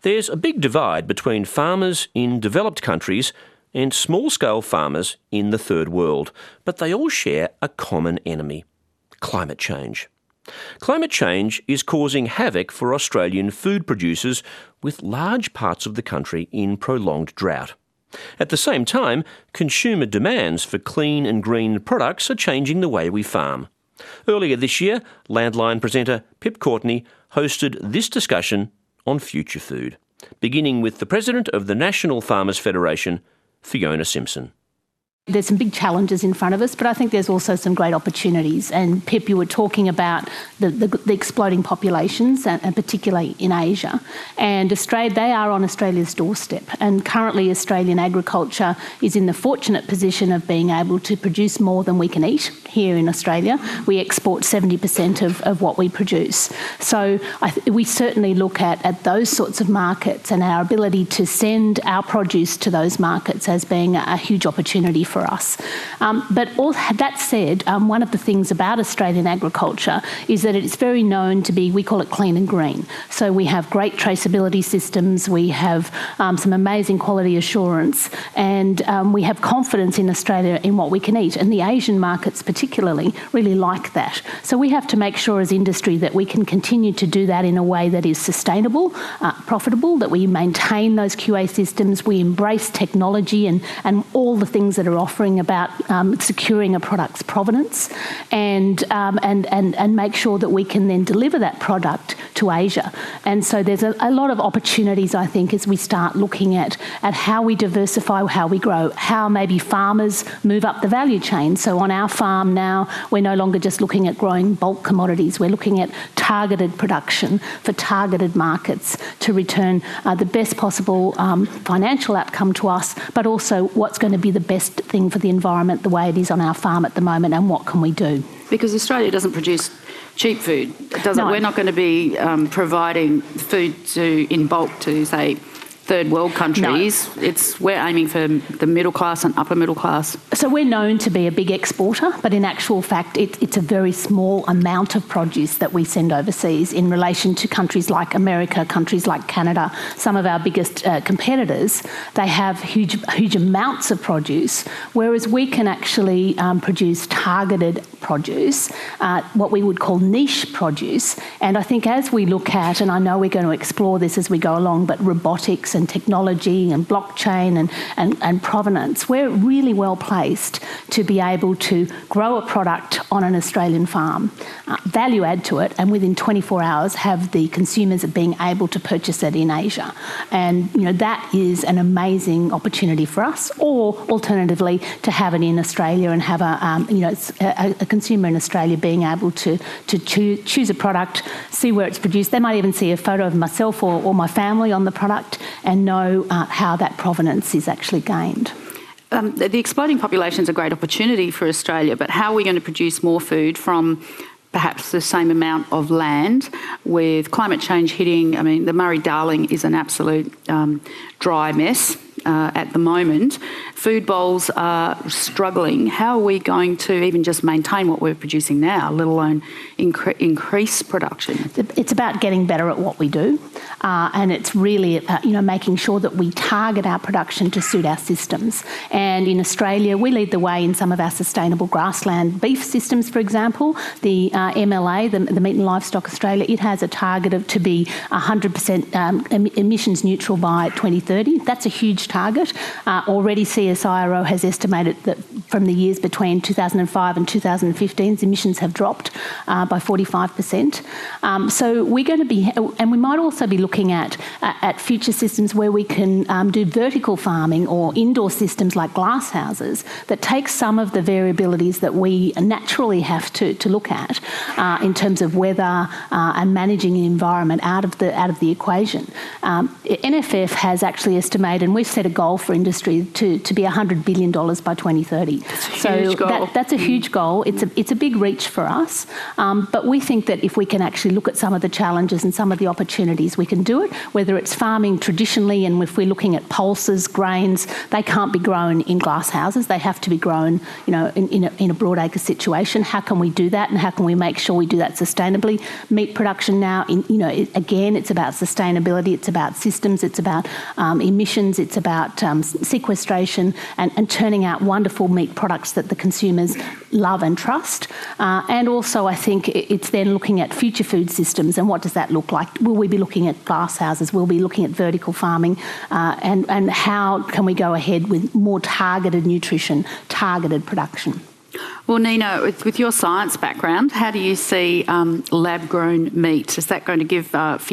There's a big divide between farmers in developed countries and small-scale farmers in the third world, but they all share a common enemy: climate change. Climate change is causing havoc for Australian food producers, with large parts of the country in prolonged drought. At the same time, consumer demands for clean and green products are changing the way we farm. Earlier this year, Landline presenter Pip Courtney hosted this discussion on future food, beginning with the president of the National Farmers Federation, Fiona Simpson. There's some big challenges in front of us, but I think there's also some great opportunities. And Pip, you were talking about the exploding populations, and particularly in Asia. And they are on Australia's doorstep. And currently Australian agriculture is in the fortunate position of being able to produce more than we can eat here in Australia. We export 70% of what we produce. So we certainly look at those sorts of markets and our ability to send our produce to those markets as being a huge opportunity for us. But all that said, one of the things about Australian agriculture is that it's very known to be, we call it clean and green. So we have great traceability systems, we have some amazing quality assurance, and we have confidence in Australia in what we can eat. And the Asian markets particularly really like that. So we have to make sure as industry that we can continue to do that in a way that is sustainable, profitable, that we maintain those QA systems, we embrace technology and all the things that are offering about securing a product's provenance, and make sure that we can then deliver that product to Asia. And so there's a lot of opportunities, I think, as we start looking at how we diversify, how we grow, how maybe farmers move up the value chain. So on our farm now, we're no longer just looking at growing bulk commodities, we're looking at targeted production for targeted markets to return the best possible financial outcome to us, but also what's going to be the best thing for the environment the way it is on our farm at the moment, and what can we do? Because Australia doesn't produce cheap food, does it? We're not going to be providing food in bulk to, say, third world countries. No. We're aiming for the middle class and upper middle class. So we're known to be a big exporter, but in actual fact it's a very small amount of produce that we send overseas in relation to countries like America, countries like Canada. Some of our biggest competitors, they have huge amounts of produce, whereas we can actually produce targeted produce, what we would call niche produce. And I think as we look at, and I know we're going to explore this as we go along, but robotics and technology and blockchain and provenance, we're really well placed to be able to grow a product on an Australian farm, value add to it, and within 24 hours have the consumers being able to purchase it in Asia. And that is an amazing opportunity for us, or alternatively to have it in Australia and have a consumer in Australia being able to choose a product, see where it's produced. They might even see a photo of myself or my family on the product and know how that provenance is actually gained. The exploding population is a great opportunity for Australia, but how are we going to produce more food from perhaps the same amount of land with climate change hitting? I mean, the Murray-Darling is an absolute dry mess at the moment. Food bowls are struggling. How are we going to even just maintain what we're producing now, let alone increase production? It's about getting better at what we do, and it's really making sure that we target our production to suit our systems. And in Australia, we lead the way in some of our sustainable grassland beef systems, for example. The MLA, the Meat and Livestock Australia, it has a target to be 100% emissions neutral by 2030. That's a huge target. Already CSIRO has estimated that from the years between 2005 and 2015, emissions have dropped by 45%. So we're going to be, and we might also be looking at future systems where we can do vertical farming or indoor systems like glass houses that take some of the variabilities that we naturally have to look at in terms of weather and managing the environment out of the equation. NFF has actually estimated, and we've set set a goal for industry to be $100 billion by 2030. That's a huge goal. It's a big reach for us, but we think that if we can actually look at some of the challenges and some of the opportunities, we can do it, whether it's farming traditionally, and if we're looking at pulses, grains, they can't be grown in glass houses. They have to be grown, in a broadacre situation. How can we do that, and how can we make sure we do that sustainably? Meat production now, again, it's about sustainability, it's about systems, it's about emissions, it's about sequestration and turning out wonderful meat products that the consumers love and trust. And also, I think it's then looking at future food systems and what does that look like? Will we be looking at glass houses? Will we be looking at vertical farming? And how can we go ahead with more targeted nutrition, targeted production? Well, Nina, with your science background, how do you see lab-grown meat? Is that going to give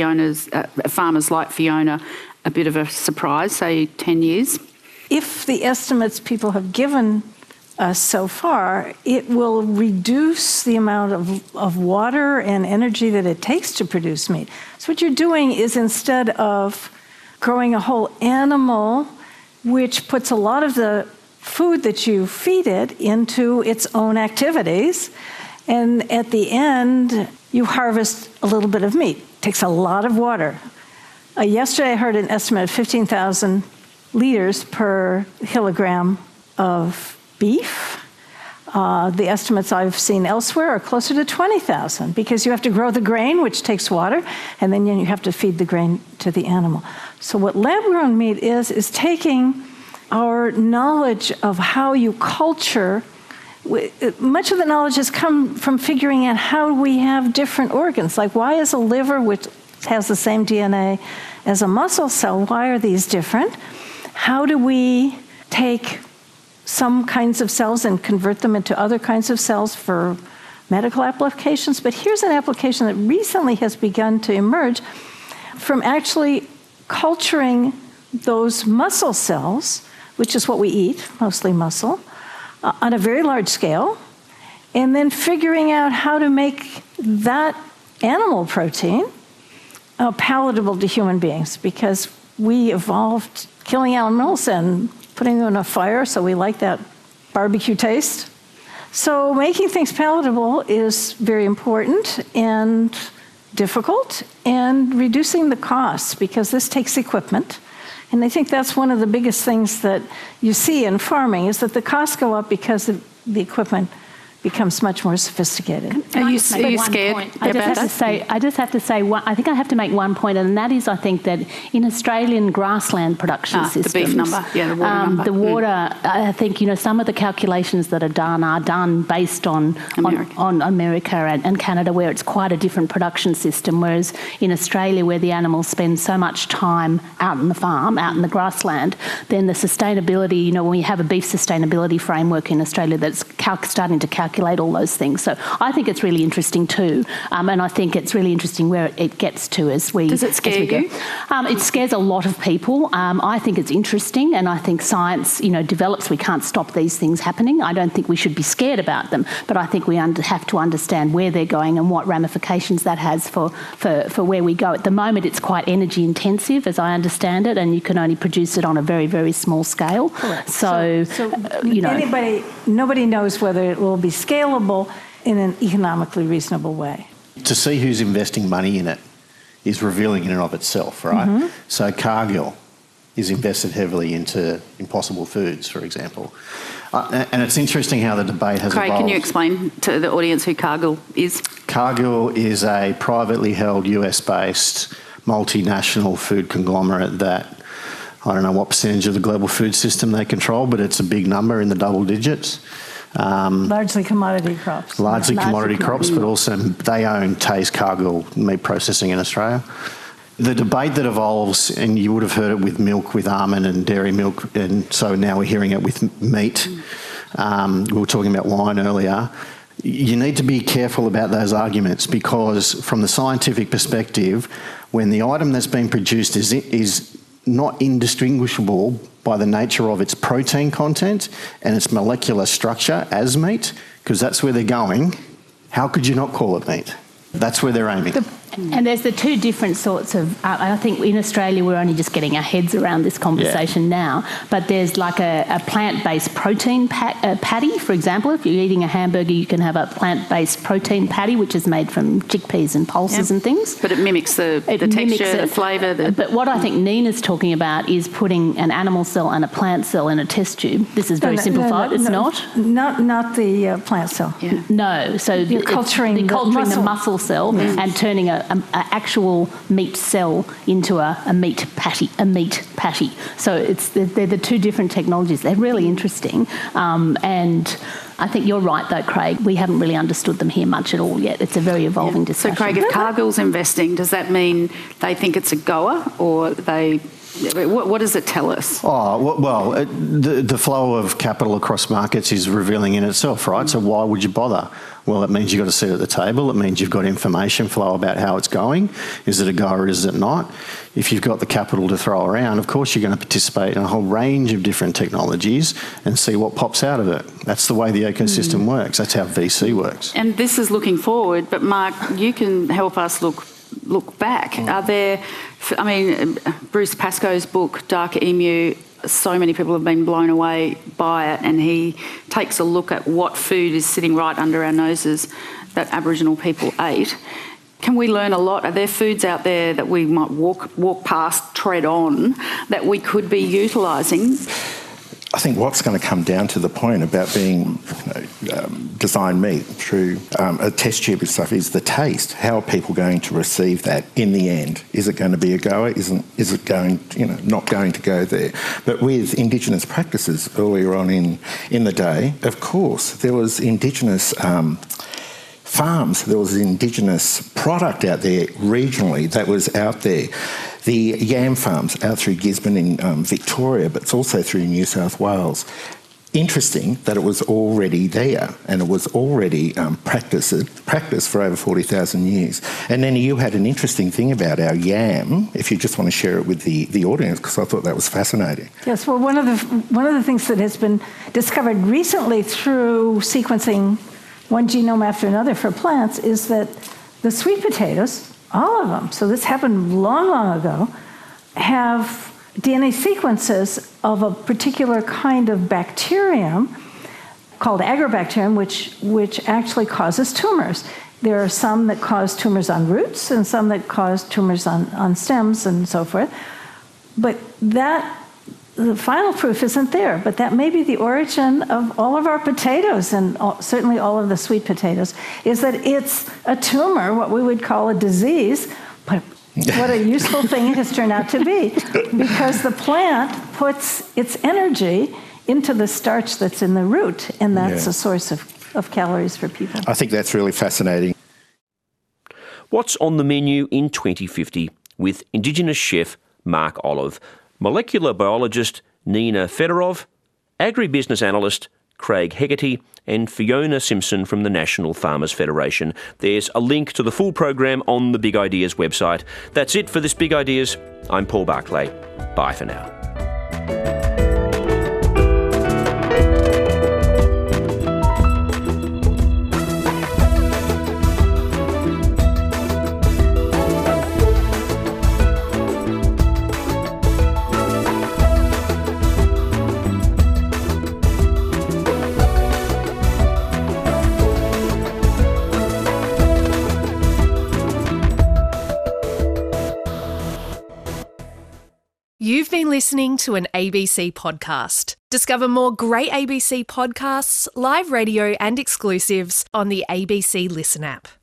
farmers like Fiona a bit of a surprise, say 10 years? If the estimates people have given us so far, it will reduce the amount of water and energy that it takes to produce meat. So what you're doing is, instead of growing a whole animal, which puts a lot of the food that you feed it into its own activities, and at the end, you harvest a little bit of meat. It takes a lot of water. Yesterday, I heard an estimate of 15,000 liters per kilogram of beef. The estimates I've seen elsewhere are closer to 20,000, because you have to grow the grain, which takes water, and then you have to feed the grain to the animal. So what lab-grown meat is taking our knowledge of how you culture. Much of the knowledge has come from figuring out how we have different organs. Like, why is a liver, which has the same DNA as a muscle cell, why are these different? How do we take some kinds of cells and convert them into other kinds of cells for medical applications? But here's an application that recently has begun to emerge from actually culturing those muscle cells, which is what we eat, mostly muscle, on a very large scale, and then figuring out how to make that animal protein palatable to human beings, because we evolved killing animals and putting them in a fire, so we like that barbecue taste. So making things palatable is very important and difficult, and reducing the costs, because this takes equipment. And I think that's one of the biggest things that you see in farming, is that the costs go up because the equipment becomes much more sophisticated. Are you scared about that? I just have to say, I think I have to make one point, and that is, I think that in Australian grassland production systems, the beef number, the water number. The water, I think, some of the calculations that are done based on America and Canada, where it's quite a different production system, whereas in Australia, where the animals spend so much time out in the farm, out in the grassland, then the sustainability, when we have a beef sustainability framework in Australia that's starting to calculate all those things. So I think it's really interesting too, and I think it's really interesting where it gets to as we. Does it scare you? It scares a lot of people. I think it's interesting, and I think science, develops. We can't stop these things happening. I don't think we should be scared about them, but I think we have to understand where they're going and what ramifications that has for where we go. At the moment, it's quite energy intensive, as I understand it, and you can only produce it on a very, very small scale. Correct. So nobody knows whether it will be scalable in an economically reasonable way. To see who's investing money in it is revealing in and of itself, right? Mm-hmm. So Cargill is invested heavily into Impossible Foods, for example. And it's interesting how the debate has evolved. Can you explain to the audience who Cargill is? Cargill is a privately held US-based multinational food conglomerate that, I don't know what percentage of the global food system they control, but it's a big number in the double digits. Largely commodity crops. Largely commodity crops, but also they own Taze Cargill meat processing in Australia. The debate that evolves, and you would have heard it with milk, with almond and dairy milk, and so now we're hearing it with meat. We were talking about wine earlier. You need to be careful about those arguments, because from the scientific perspective, when the item that's been produced is not indistinguishable by the nature of its protein content and its molecular structure as meat, because that's where they're going, how could you not call it meat? That's where they're aiming. And there's the two different sorts of, I think in Australia we're only just getting our heads around this conversation now, but there's like a plant-based protein patty, for example. If you're eating a hamburger, you can have a plant-based protein patty, which is made from chickpeas and pulses and things. But it mimics the texture, the flavour. But what I think Nina's talking about is putting an animal cell and a plant cell in a test tube. This is very simplified. It's not? Not the plant cell. Yeah. No. So you're culturing the muscle cell and turning a actual meat cell into a meat patty. So they're the two different technologies. They're really interesting, and I think you're right though, Craig. We haven't really understood them here much at all yet. It's a very evolving discussion. So, Craig, if Cargill's investing, does that mean they think it's a goer, or they? What does it tell us? The flow of capital across markets is revealing in itself, right? So why would you bother? Well, it means you've got to sit at the table. It means you've got information flow about how it's going. Is it a go or is it not? If you've got the capital to throw around, of course you're going to participate in a whole range of different technologies and see what pops out of it. That's the way the ecosystem works. That's how VC works. And this is looking forward, but Mark, you can help us look back. Are there, Bruce Pascoe's book, Dark Emu, so many people have been blown away by it, and he takes a look at what food is sitting right under our noses that Aboriginal people ate. Can we learn a lot? Are there foods out there that we might walk past, tread on, that we could be utilising? I think what's going to come down to the point about being designed meat through a test tube and stuff is the taste. How are people going to receive that in the end? Is it going to be a goer? Is it going, not going to go there? But with Indigenous practices earlier on in the day, of course, there was Indigenous farms, there was Indigenous product out there regionally that was out there. The yam farms out through Gisborne in Victoria, but it's also through New South Wales. Interesting that it was already there and it was already practiced for over 40,000 years. And then you had an interesting thing about our yam, if you just want to share it with the audience, because I thought that was fascinating. Yes, well, one of the things that has been discovered recently through sequencing one genome after another for plants is that the sweet potatoes, all of them, so this happened long, long ago, have DNA sequences of a particular kind of bacterium called agrobacterium, which actually causes tumors. There are some that cause tumors on roots and some that cause tumors on stems and so forth. But the final proof isn't there, but that may be the origin of all of our potatoes and certainly all of the sweet potatoes, is that it's a tumor, what we would call a disease, but what a useful thing it has turned out to be, because the plant puts its energy into the starch that's in the root, and that's a source of calories for people. I think that's really fascinating. What's on the menu in 2050 with Indigenous chef Mark Olive, molecular biologist Nina Fedorov, agribusiness analyst Craig Hegarty, and Fiona Simpson from the National Farmers Federation. There's a link to the full program on the Big Ideas website. That's it for this Big Ideas. I'm Paul Barclay. Bye for now. You've been listening to an ABC podcast. Discover more great ABC podcasts, live radio and exclusives on the ABC Listen app.